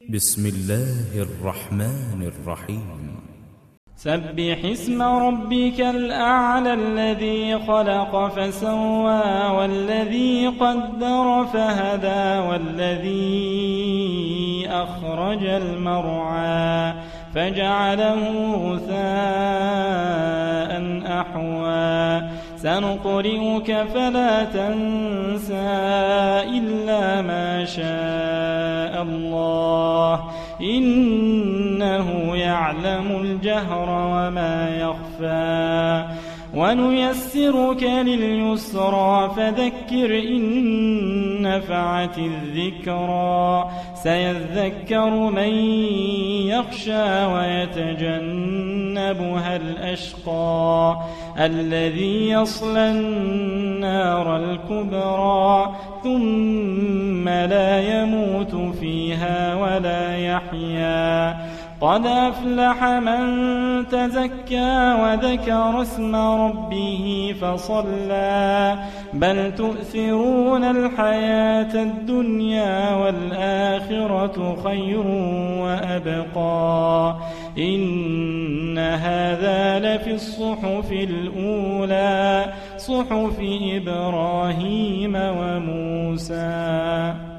بسم الله الرحمن الرحيم سبح اسم ربك الأعلى الذي خلق فسوى والذي قدر فهدى والذي أخرج المرعى فجعله غثاء أحوى سنقرئك فلا تنسى إلا ما شاء الله إنه يعلم الجهر وما يخفى ونيسرك لليسرى فذكر إن نفعت الذكرى سيذكر من يخشى ويتجنبها الأشقى الذي يصلى النار الكبرى ثم لا يموت فيها ولا يحيا قد أفلح من تزكى وذكر اسم ربه فصلى بل تؤثرون الحياة الدنيا والآخرة خير وأبقى إن هذا لفي الصحف الأولى صحف إبراهيم وموسى.